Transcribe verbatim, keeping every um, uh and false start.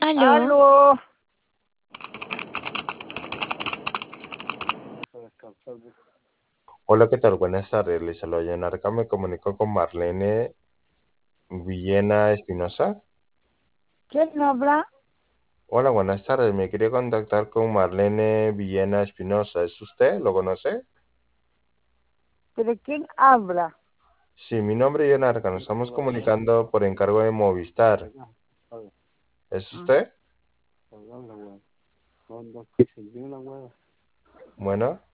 Aló. Aló. Hola, ¿qué tal? Buenas tardes. Les saludo Yanarca. Me comunico con Marlene Villena Espinosa. ¿Quién habla? Hola, buenas tardes. Me quería contactar con Marlene Villena Espinosa. ¿Es usted? ¿Lo conoce? ¿Pero quién habla? Sí, mi nombre es Yanarca. Nos estamos comunicando por encargo de Movistar. ¿Es usted? Bueno.